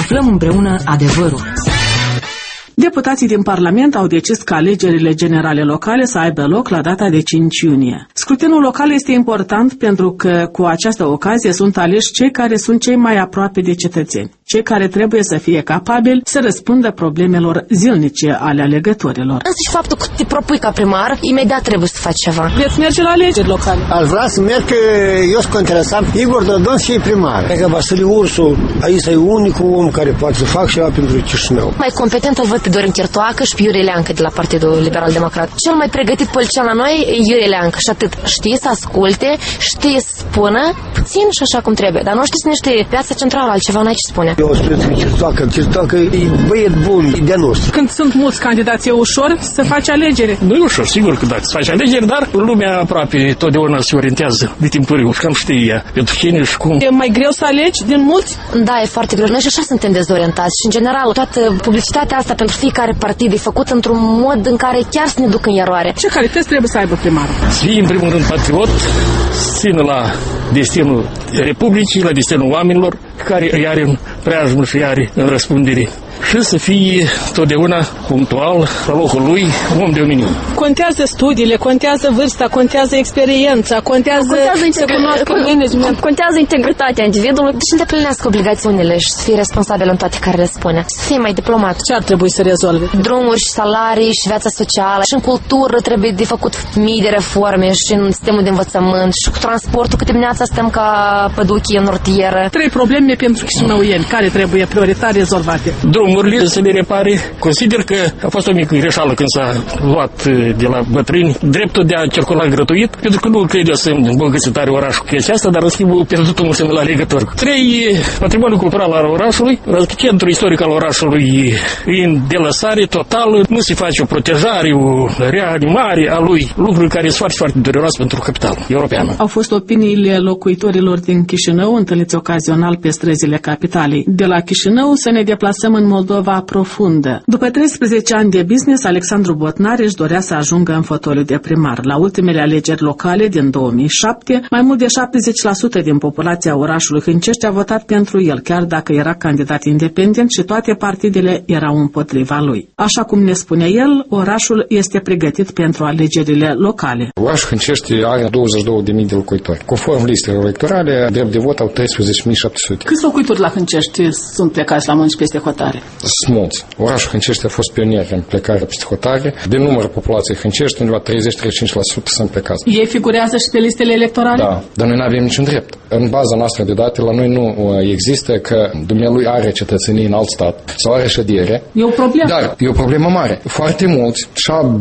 Aflăm împreună adevărul. Deputații din Parlament au decis ca alegerile generale locale să aibă loc la data de 5 iunie. Scrutinul local este important pentru că cu această ocazie sunt aleși cei care sunt cei mai aproape de cetățeni, cei care trebuie să fie capabili să răspundă problemelor zilnice ale alegătorilor. Însăși faptul că te propui ca primar, imediat trebuie să faci ceva. Veți merge la alegeri locale? Aș vrea să merg, că eu sunt interesant. Igor Dodon și e primar. Cred că Vasile Ursu, aici e unicul om care poate să facă ceva pentru Chișinău. Mai competent îl văd pe Dorin Chertoacă și pe Iurie Leancă de la Partidul Liberal Democrat. Cel mai pregătit politician la noi e Iurie Leancă și atât. Știe să asculte, știe să spună puțin și așa cum trebuie. Dar nu știe să niște piața centrală, altceva n-ai ce spune. Eu spun că Chertoacă e băiet bun, e de nostru. Când sunt mulți candidați, e ușor să faci alegere? Nu e ușor, sigur că da, să faci alegeri, dar lumea aproape totdeauna se orientează de timpuriu și cam știe pentru cine și cum. E mai greu să alegi din mulți? Da, e foarte greu. Noi și așa suntem dezorientați și în general toată publicitatea asta pentru fiecare partid e făcută într-un mod în care chiar să ne ducă în eroare. Ce calități trebuie să aibă primarul? Să fie în primul rând patriot, să țină la destinul Republicii, la destinul oamenilor care îi are în preajmă și îi are în răspundere. Și să fie totdeauna punctual, la locul lui, om de omeniu. Contează studiile, contează vârsta, contează experiența, contează să cunoască management. Contează integritatea individului și să îndeplinească obligațiunile și să fie responsabil în toate care le spune. Să fie mai diplomat. Ce ar trebui să rezolve? Drumuri și salarii și viața socială și în cultură trebuie de făcut mii de reforme și în sistemul de învățământ și cu transportul, că dimineața stăm ca păduchii în ortieră. 3 probleme pentru chișinăuieni care trebuie prioritar rezolvate. Drumurile să le repare. Consider că a fost o mică greșeală când s-a luat de la bătrâni dreptul de a circula gratuit, pentru că nu cred eu să îmbogățit are orașul cu chestia asta, dar în schimb pierdut un semn la alegător. 3. Patrimoniul cultural al orașului, centrul istoric al orașului în delăsare totală, nu se face o protejare, o reanimare a lui, lucruri care sunt foarte, foarte dureroase pentru capitalul europeană. Au fost opiniile locuitorilor din Chișinău, întâlniți ocazional pe străzile capitalei. De la Chișinău să ne deplasăm în Moldova profundă. După 13 ani de business, Alexandru Botnar își dorea să ajungă în fotoliu de primar. La ultimele alegeri locale din 2007, mai mult de 70% din populația orașului Hâncești a votat pentru el, chiar dacă era candidat independent și toate partidele erau împotriva lui. Așa cum ne spune el, orașul este pregătit pentru alegerile locale. Orașul Hâncești are 22.000 de locuitori. Conform listelor electorale, drept de vot au 13.700. Câți locuitori la Hâncești sunt plecați la munci peste hotare? Sunt mulți. Orașul Hâncești a fost pionier în plecarea peste hotare. Din numărul populației Hâncești, undeva 30-35% sunt plecați. Ei figurează și pe listele electorale? Da, dar noi nu avem niciun drept. În baza noastră de date, la noi nu există că dumnealui are cetățenie în alt stat sau are ședere. E o problemă. Dar e o problemă mare. Foarte mulți,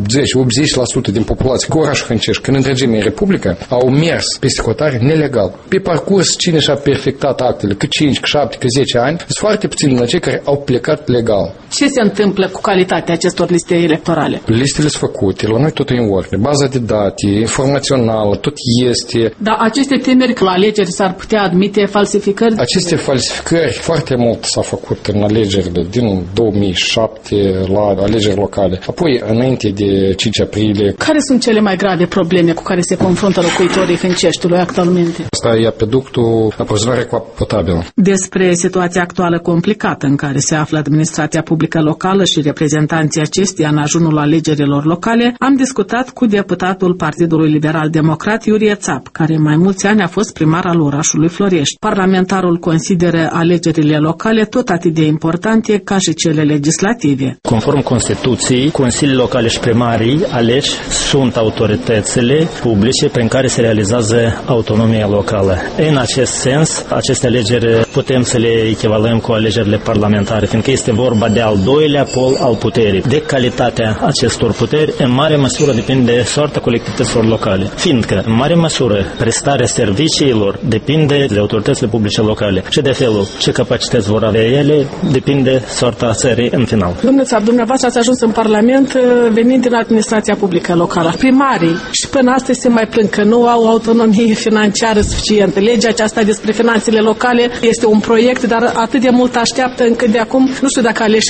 70-80% din populație cu orașul Hâncești, când întregime în Republică, au mers peste hotare nelegal. Pe parcurs, cine și-a perfectat actele, cât 5, cât 7, cât 10 ani, sunt foarte puțini din cei care au plecat legal. Ce se întâmplă cu calitatea acestor liste electorale? Listele sunt făcute, la noi tot e în ordine. Baza de date, informațională, tot este. Dar aceste temeri că la alegeri s-ar putea admite falsificări? Aceste falsificări foarte mult s-au făcut în alegerile din 2007 la alegeri locale. Apoi, înainte de 5 aprilie. Care sunt cele mai grave probleme cu care se confruntă locuitorii Hânceștiului actualmente? Asta e apeductul aprovizionare cu apă potabilă. Despre situația actuală complicată în care se află administrația publică locală și reprezentanții acesteia în ajunul alegerilor locale, am discutat cu deputatul Partidului Liberal Democrat Iurie Țap, care mai mulți ani a fost primar al orașului Florești. Parlamentarul consideră alegerile locale tot atât de importante ca și cele legislative. Conform Constituției, consiliile locale și primarii aleși sunt autoritățile publice prin care se realizează autonomia locală. În acest sens, aceste alegeri putem să le echivalăm cu alegerile parlamentare, fiindcă este vorba de al doilea pol al puterii. De calitatea acestor puteri, în mare măsură depinde de soarta colectivităților locale, fiindcă, în mare măsură, prestarea serviciilor depinde de autoritățile publice locale și de felul ce capacități vor avea ele, depinde soarta țării în final. Domnule Țap, dumneavoastră ați ajuns în Parlament venind din administrația publică locală. Primarii și până astăzi se mai plâng că nu au autonomie financiară suficientă. Legea aceasta despre finanțele locale este un proiect, dar atât de mult așteaptă încât de acum, nu știu dacă aleșii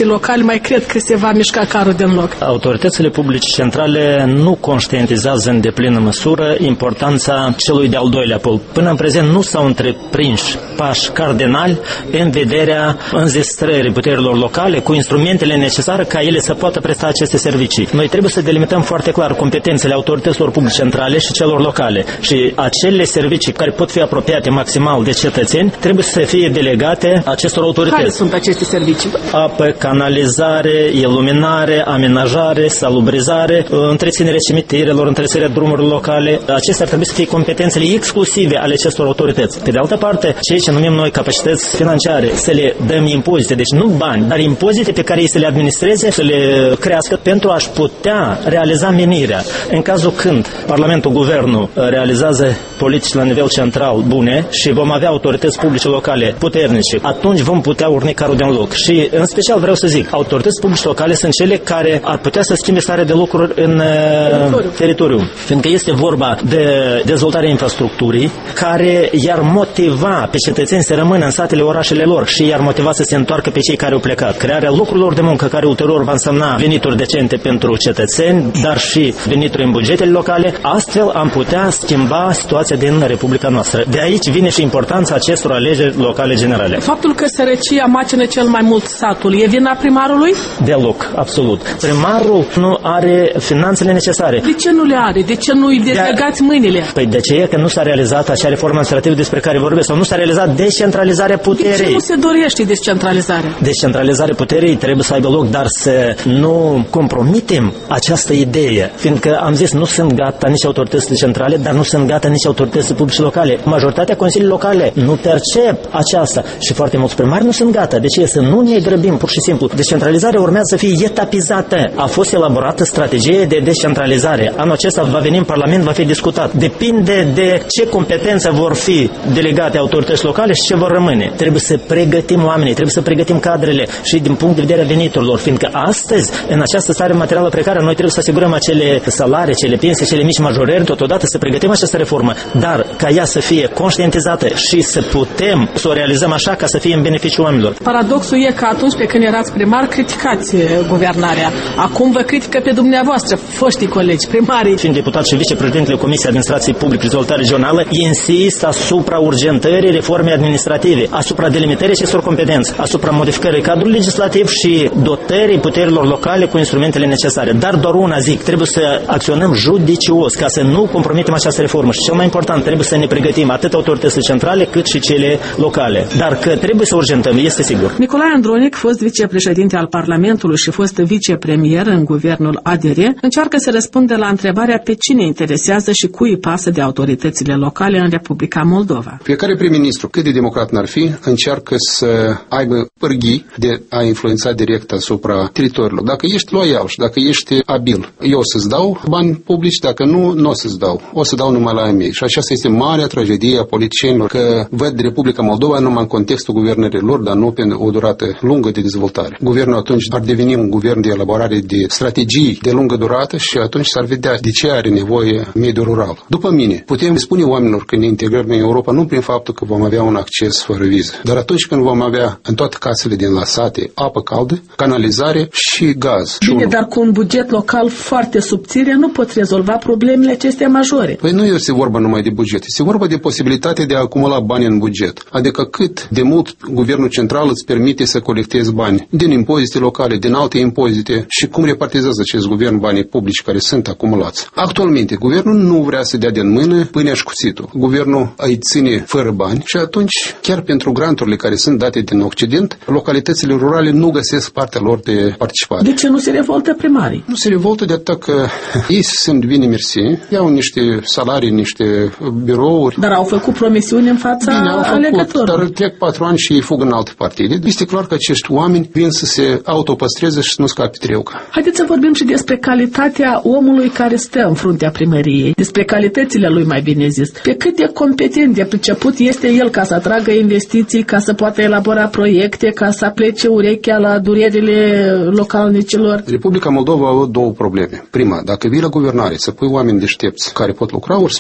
locale mai cred că se va mișca carul din loc? Autoritățile publice centrale nu conștientizează în deplină măsură importanța celui de-al doilea pol. Până în prezent nu s-au întreprins pași cardinali în vederea înzestrării puterilor locale cu instrumentele necesare ca ele să poată presta aceste servicii. Noi trebuie să delimităm foarte clar competențele autorităților publice centrale și celor locale și acele servicii care pot fi apropiate maximal de cetățeni trebuie să fie delegate acestor autorități. Care sunt aceste servicii? Apă, canalizare, iluminare, amenajare, salubrizare, întreținerea cimitirelor, întreținerea drumurilor locale. Acestea trebuie să fie competențele exclusive ale acestor autorități. Pe de altă parte, ceea ce numim noi capacități financiare, să le dăm impozite, deci nu bani, dar impozite pe care ei să le administreze, să le crească pentru a-și putea realiza menirea. În cazul când Parlamentul, Guvernul realizează politici la nivel central bune și vom avea autorități publice locale puternice, atunci vom putea urni carul din loc. Și în special vreau să zic, autorități publice locale sunt cele care ar putea să schimbe starea de lucruri în teritoriu. Fiindcă este vorba de dezvoltarea infrastructurii care i-ar motiva pe cetățeni să rămână în satele, orașele lor și i-ar motiva să se întoarcă pe cei care au plecat. Crearea locurilor de muncă care ulterior va însemna venituri decente pentru cetățeni, dar și venituri în bugetele locale. Astfel am putea schimba situația din Republica noastră. De aici vine și importanța acestor alegeri locale generale. Faptul că sărăcia macină cel mai mult satul, e vina primarului? Deloc, absolut. Primarul nu are finanțele necesare. De ce nu le are? De ce nu îi dezlegați mâinile? Păi de ce e că nu s-a realizat acea reformă administrativă despre care vorbesc, sau nu s-a realizat descentralizarea puterii? De ce nu se dorește descentralizarea? Descentralizarea puterii trebuie să aibă loc, dar să nu compromitem această idee, fiindcă am zis, nu sunt gata nici autoritățile centrale, dar nu sunt gata nici autoritățile publice locale. Majoritatea consiliilor locale nu percep aceasta și foarte mulți primari nu sunt gata. De ce? Să nu ne grăbim, pur și simplu. Descentralizarea urmează să fie etapizată. A fost elaborată strategie de descentralizare. Anul acesta va veni în Parlament, va fi discutat. Depinde de ce competențe vor fi delegate autorități locale și ce vor rămâne. Trebuie să pregătim oamenii, trebuie să pregătim cadrele și din punct de vedere a veniturilor, fiindcă astăzi, în această stare materială precară, noi trebuie să asigurăm acele salarii, acele pensii, acele mici majorări, totodată să pregătim această reformă, dar ca ea să fie conștientizată și să putem să o realizăm așa ca să fie în beneficiul oamenilor. Paradoxul e că atunci pe când erați primar, criticați guvernarea. Acum vă critică pe dumneavoastră, foștii colegi, primarii. Fiind deputat și vicepreședintele Comisiei Administrației Publice și Dezvoltare Regională, insist asupra urgentării reformei administrative, asupra delimitării acestor competențe, asupra modificării cadrului legislativ și dotării puterilor locale cu instrumentele necesare. Dar doar una zic, trebuie să acționăm judicios ca să nu compromitem această reformă și cel mai important, trebuie să ne pregătim atât autoritățile centrale cât și cele locale. Dar că trebuie să urgentăm, este sigur. Nicolae Andronic, fost vicepreședinte al Parlamentului și fost vicepremier în guvernul ADR, încearcă să răspundă la întrebarea pe cine interesează și cui îi pasă de autoritățile locale în Republica Moldova. Fiecare prim-ministru, cât de democrat n-ar fi, încearcă să aibă pârghii de a influența direct asupra teritoriilor. Dacă ești loial și dacă ești abil, eu o să-ți dau bani publici, dacă nu o să-ți dau. O să dau numai la ai mei. Și aceasta este marea tragedie a politicienilor, că văd Republica Moldova numai în contextul guvernării lor, dar nu pe o durată lungă de dezvoltare. Guvernul atunci ar deveni un guvern de elaborare de strategii de lungă durată și atunci s-ar vedea de ce are nevoie mediul rural. După mine, putem spune oamenilor că ne integrăm în Europa nu prin faptul că vom avea un acces fără viză, dar atunci când vom avea în toate casele din la sate apă caldă, canalizare și gaz. Bine, dar cu un buget local foarte subțire nu pot rezolva problemele acestea majore. Păi nu este vorba numai de buget, este vorba de posibilitatea de a acumula bani în buget. Adică cât de mult guvernul central îți permite să colectezi bani din impozite locale, din alte impozite și cum repartizează acest guvern banii publici care sunt acumulați. Actualmente, guvernul nu vrea să dea din mână pâinea și cuțitul. Guvernul îi ține fără bani și atunci, chiar pentru granturile care sunt date din Occident, localitățile rurale nu găsesc partea lor de participare. De ce nu se revoltă primarii? Nu se revoltă de atât că ei se simt bine mersi, iau niște salarii, niște birouri. Dar au făcut promisiuni în fața alegătorilor. Dar trec 4 ani și ei fug în alte partide. Este clar că acești oameni vin să se autopăstreze și să nu scape treuca. Haideți să vorbim și despre calitatea omului care stă în fruntea primăriei, despre calitățile lui, mai bine zis. Pe cât de competent, de priceput este el ca să atragă investiții, ca să poată elabora proiecte, ca să aplece urechea la durerile localnicilor. Republica Moldova a avut două probleme. Prima, dacă vii la guvernare să pui oameni deștepți care pot lucra, ori să pui niște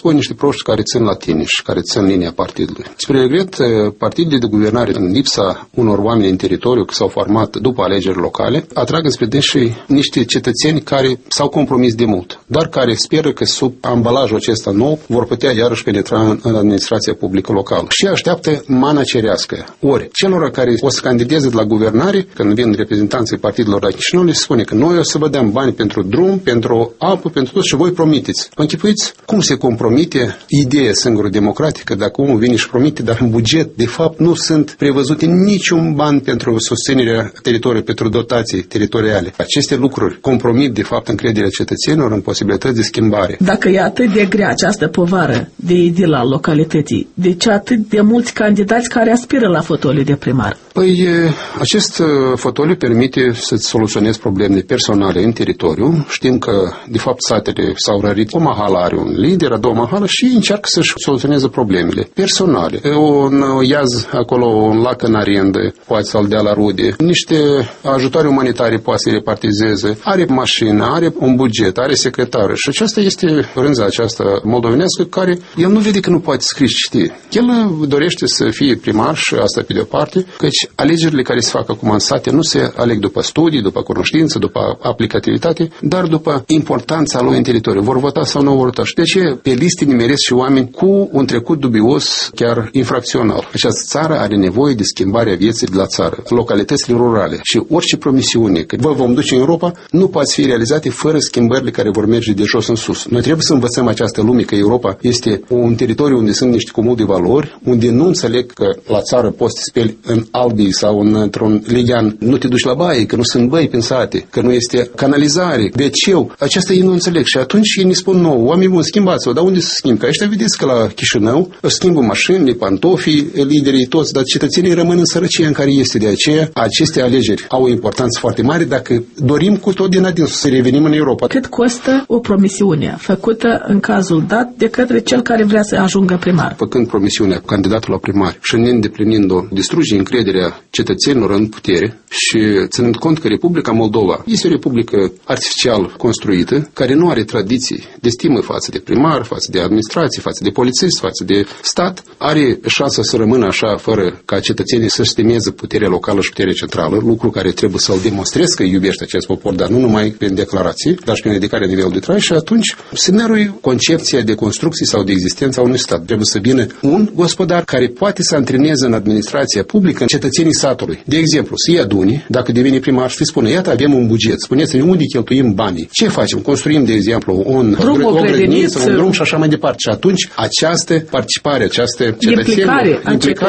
proști care țin la tine și care țin linia partidului. Spre regret, partidele de guvernare, în lipsa unor oameni în teritoriu care s-au format după alegeri locale, atrag înspre dânsi niște cetățeni care s-au compromis de mult, dar care speră că sub ambalajul acesta nou vor putea iarăși penetra în administrația publică locală. Și așteaptă mana cerească. Ori, celor care o să candideze de la guvernare, când vin reprezentanții partidelor la Chișinău, le spune că noi o să vă dăm bani pentru drum, pentru apă, pentru tot și voi promiteți. Închipuiți cum se compromite ideea singură democratică dacă omul vine și promite, dar în buget, de fapt, nu sunt prevăzute niciun ban pentru susținerea teritoriului, pentru dotații teritoriale. Aceste lucruri compromit, de fapt, încrederea cetățenilor în posibilități de schimbare. Dacă e atât de grea această povară de idil al localității, de ce atât de mulți candidați care aspiră la fotoliu de primar? Păi, acest fotoliu permite să-ți soluționezi problemele personale în teritoriu. Știm că, de fapt, satele s-au rărit. O mahală are un lider, a doua mahală și încearcă să-și soluționeze problemele personale. Un iaz acolo, un lac în arendă, poate să-l dea la rude. Niște ajutoare umanitare poate să repartizeze. Are mașină, are un buget, are secretară. Și aceasta este rânza aceasta moldovenească care el nu vede că nu poate scrie și citi. El dorește să fie primar și asta pe de-o parte, căci alegerile care se fac acum în sate nu se aleg după studii, după cunoștință, după aplicativitate, dar după importanța lui în teritoriu. Vor vota sau nu vor vota. Și de ce pe liste nimeresc și oameni cu un trecut dubios, chiar infracțional. Această țară are nevoie de schimbarea vieții de la țară, localitățile rurale și orice promisiune că vă vom duce în Europa nu poate fi realizate fără schimbările care vor merge de jos în sus. Noi trebuie să învățăm această lume că Europa este un teritoriu unde sunt niște comuni de valori, unde nu înțeleg că la țară poți să te speli în Albi sau într-un ligian, nu te duci la baie, că nu sunt băi în sate, că nu este canalizare, WC-ul. Aceasta ei nu înțeleg și atunci ei ne spun nou, oameni buni, schimbați-vă, dar unde să schimb? Că ăștia vedeți că la Chișinău schimbă mașinile, pantofii, liderii toți, dar cetățenii rămân în sărăcie în care este. De aceea, aceste alegeri au o importanță foarte mare dacă dorim cu tot din adins să revenim în Europa. Cât costă o promisiune făcută în cazul dat de către cel care vrea să ajungă primar? Făcând promisiunea candidatul la primar și neîndeplinind-o, distruge încrederea cetățenilor în putere și ținând cont că Republica Moldova este o republică artificial construită, care nu are tradiții de stimă față de primar, față de administrație, față de polițist, față de stat, are șansa să rămână așa fără ca cetățenii să stimeze puterea locală și puterea centrală, lucru care trebuie să-l demonstreze că iubește acest popor, dar nu numai prin declarații, dar și prin ridicarea nivelului de trai și atunci semnărui concepția de construcție sau de existența unui stat. Trebuie să vină un gospodar care poate să antreneze în administrația publică cetățenii satului. De exemplu, să-i adune, dacă devine primar și spune, iată, avem un buget, spuneți-ne unde cheltuim banii. Ce facem? Construim, de exemplu, o grădiniță, un drum și așa mai departe. Și atunci această participare, această implicare,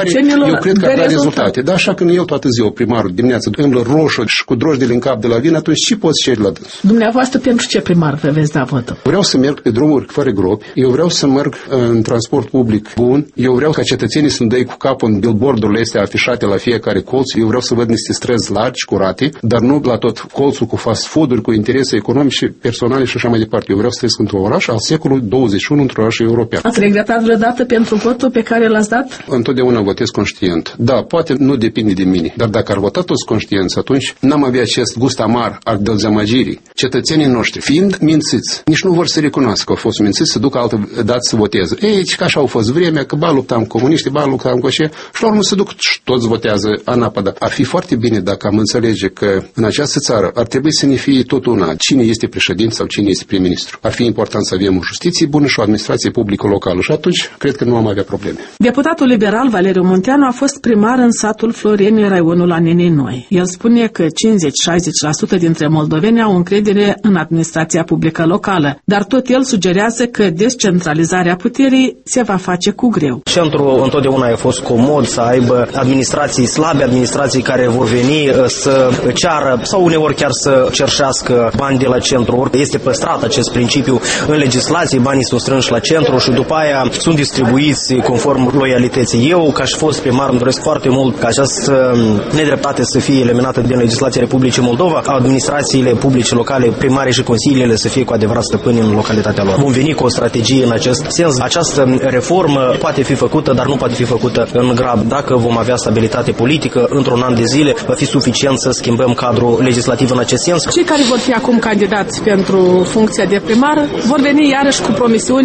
eu cred că ar da rezultate. Dar așa când el toată ziua, primarul, dimineața, îmblă roșu și cu drojdele în cap de la vin, atunci ce poți ceri la dâns? Dumneavoastră pentru ce primar vă veți da votul? Vreau să merg pe drumuri fără gropi, eu vreau să merg în transport public bun, eu vreau ca cetățenii să-mi dai cu capul în billboardurile astea afișate la fiecare colț, eu vreau să văd niște străzi largi, curate, dar nu la tot colțul cu fast food-uri, cu interese economice, personale și așa mai departe. Eu vreau să trăiesc într-un oraș al secolului 21, într-un oraș european. Ați regretat vreodată pentru votul pe care l-ați dat? Întotdeauna votez conștient. Da, poate nu depinde de mine, dar dacă ar vota toți conștienți, atunci n-am avea acest gust amar al dezamăgirii. Cetățenii noștri, fiind mințiți, nici nu vor să recunoască că au fost mințiți, să ducă altă dată să voteze. Ei, că așa au fost vremea, că ba luptam cu comuniști, ba luptam cu așa, și la urmă se duc și toți votează anapada. Ar fi foarte bine dacă am înțelege că în această țară ar trebui să ne fie tot una cine este președinte sau cine este prim-ministru. Ar fi important să avem o justiție bună și o administrație publică locală și atunci cred că nu am avea probleme. Deputatul liberal Valeriu Munteanu a fost primar în satul Floreni, raionul la Nenei Noi. El spune că 50-60% dintre moldoveni au încredere în administrația publică locală, dar tot el sugerează că descentralizarea puterii se va face cu greu. Centrul întotdeauna a fost comod să aibă administrații slabe, administrații care vor veni să ceară sau uneori chiar să cerșească bani de la centru. Este păstrat acest principiu în legislație, banii sunt strânși la centru și după aia sunt distribuiți conform loialității. Eu, ca și fost primar, îmi doresc foarte mult ca această nedreptate să fie eliminată din legislația Republicii Moldova, administrațiile publice locale, primare și consiliile să fie cu adevărat stăpâni în localitatea lor. Vom veni cu o strategie în acest sens. Această reformă poate fi făcută, dar nu poate fi făcută în grab. Dacă vom avea stabilitate politică, într-un an de zile va fi suficient să schimbăm cadrul legislativ în acest sens. Cei care vor fi acum candidați pentru funcția de primar vor veni iarăși cu promisiuni în fața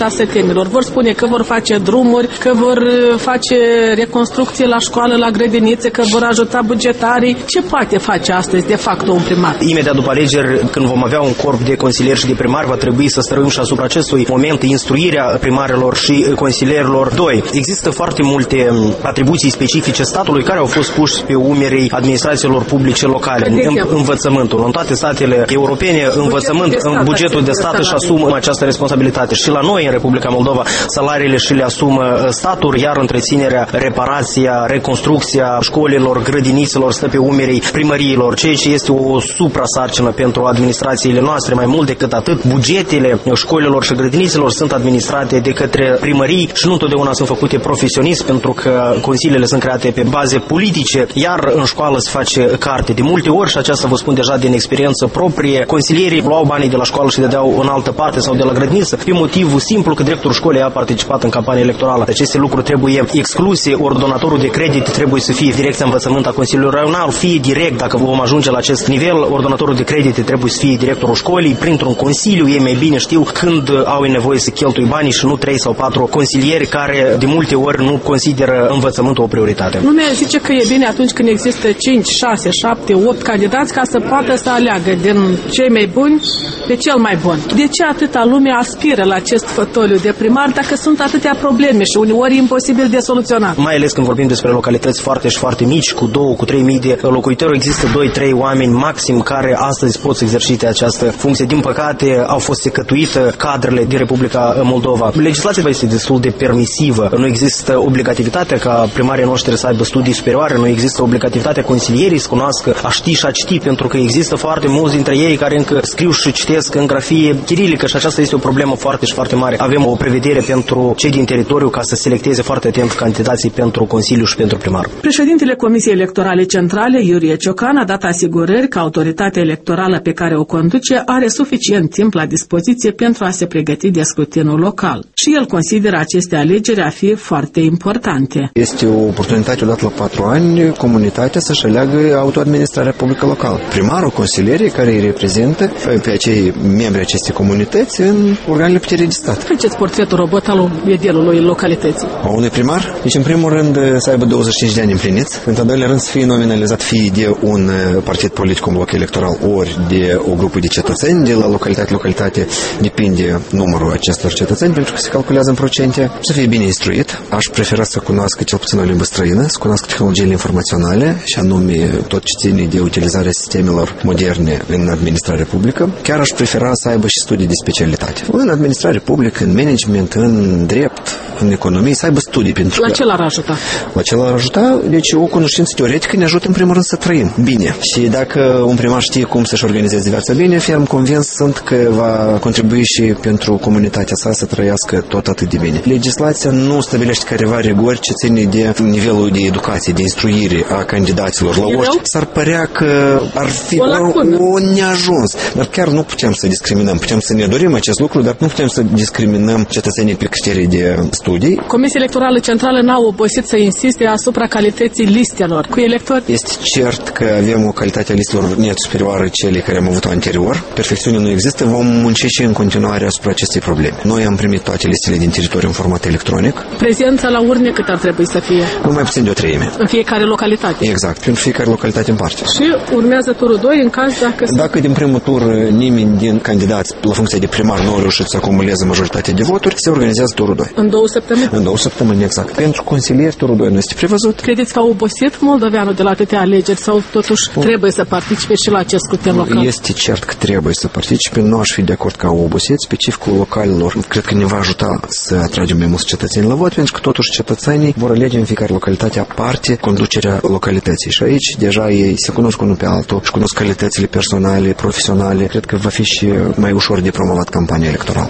viața sătenilor. Vor spune că vor face drumuri, că vor face reconstrucție la școală, la grădinițe, că vor ajuta bugetarii. Ce poate face astăzi, de fapt, un primar? Imediat după alegeri, când vom avea un corp de consilieri și de primari, va trebui să stăruim și asupra acestui moment instruirea primarilor și consilierilor. 2. Există foarte multe atribuții specifice statului care au fost puse pe umerii administrațiilor publice locale. Învățământul. În toate statele europene, bugetul de stat își asumă această responsabilitate. Și la noi, în Republica Moldova, salariile și le asumă statul, iar întreținerea, reparația, reconstrucția școlilor, grădinițelor stă pe umerii primăriilor, ceea ce este o suprasarcină pentru administrațiile noastre. Mai mult decât atât, bugetele școlilor și grădinițelor sunt administrate de către primării și nu întotdeauna sunt făcute profesionist, pentru că consiliile sunt create pe baze politice, iar în școală se face carte. De multe ori, și aceasta vă spun deja din experiență proprie, consilierii luau banii de la școală și le dădeau în altă parte sau de la grădiniță, pe motivul simplu că directorul școlii a participat în campanie electorală. Aceste lucruri trebuie excluse, ordonatorul de credit trebuie să fie direcția învățământ a Consiliului Raional, fie direct, dacă vom ajunge la acest nivel, ordonatorul de credit trebuie să fie directorul școlii, printr-un consiliu, ei mai bine știu când au nevoie să cheltuie banii și nu 3 sau 4 consilieri care de multe ori nu consideră învățământul o prioritate. Lumea zice că e bine atunci când există 5, 6, 7, 8 candidați ca să poată să aleagă din cei mai buni de cel mai bun. De ce atâta lume aspiră la acest fotoliu de primar dacă sunt atâtea probleme și uneori imposibil de soluționat? Mai ales când vorbim despre localități foarte mici, cu 2, cu 3 mii de locuitori, există 2-3 oameni maxim care astăzi pot să exercite această funcție. Din păcate, au fost secătuite cadrele din Republica Moldova. Legislația este destul de permisivă. Nu există obligativitatea ca primarii noștri să aibă studii superioare, nu există obligativitatea consilierii să cunoască a ști și a citi, pentru că există foarte mulți dintre ei care încă scriu și citesc în grafie chirilică și aceasta este o problemă foarte mare. Avem o prevedere pentru cei din teritoriu ca să selecteze foarte atent candidații pentru Consiliu și pentru primar. Președintele Comisiei Electorale Centrale, Iurie Ciocan, a dat asigurări că autoritatea electorală pe care o conduce are suficient timp la dispoziție pentru a se pregăti de scrutinul local. Și el consideră aceste alegeri a fi foarte importante. Este o oportunitate odată la 4 ani comunitatea să-și aleagă autoadministrarea publică locală. Primarul, consilierii care îi reprezintă pe acei membri acestei comunități în organele puterii de stat. Faceți portretul robot al edelului localității. A unui primar? Deci, în primul rând, să aibă 25 de ani împliniți, în al doilea rând să fie nominalizat fie de un partid politic, un bloc electoral, ori de o grupă de cetățeni de la localitate, depinde numărul acestor cetățeni, pentru că se calculează în procente, să fie bine instruit. Aș prefera să cunoască cel puțin o limbă străină, să cunoască tehnologiile informaționale și anume tot ce ține de utilizarea sistemelor moderne în administrare publică. Chiar aș prefera să aibă și studii de specialitate. În administrare publică, în management, în drept, în economie, să aibă studii. Pentru la ce l-ar ajuta? La ce l-ar ajuta? Deci o cunoștință teoretică ne ajută în primul rând să trăim bine. Și dacă un primar știe cum să-și organizeze viața bine, ferm convins sunt că va contribui și pentru comunitatea sa să trăiască tot atât de bine. Legislația nu stabilește careva rigori ce ține de nivelul de educație, de instruire a candidaților la orice. S-ar părea că ar fi o neajuns. Dar chiar nu putem să discriminăm. Putem să ne dorim acest lucru, dar nu putem să discriminăm cetățenii pe criterii de studii. Comisia Electorală Centrală n-a obosit să insiste asupra calității listelor cu electori. Este cert că avem o calitate a listelor net superioară celei care am avut-o anterior. Perfecțiune nu există. Vom munci și în continuare asupra acestei probleme. Noi am primit toate listele din teritoriu în format electronic. Prezența la urne cât ar trebui să fie? Nu mai puțin de o treime. În fiecare localitate? Exact, pentru fiecare localitate în parte. Și urmează turul 2 în caz dacă din primul tur nimeni din candidați la funcție de primar nu a reușit să acumuleze majoritatea de voturi, se organizează turul 2. În 2 săptămâni? În 2 săptămâni, exact. Pentru consilier, turul 2 nu este prevăzut. Credeți că a obosit moldoveanul de la atâtea alegeri sau totuși trebuie să participe și la acest scrutin local? Este cert că trebuie să participe. Nu aș fi de acord că au obosit. Specificul localilor cred că ne va ajuta să atragem mai mulți cetățeni la vot, pentru că totuși cetățenii vor alege în fiecare localitate aparte conducerea localității. Și aici deja ei se cunosc unul pe altul și cunosc calitățile personale, profesionale. Cred că va fi și mai ușor de promovat campania electorală.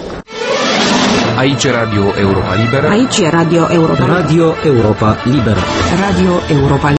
Aici e Radio Europa Liberă. Aici e Radio Europa. Radio Europa Liberă. Radio Europa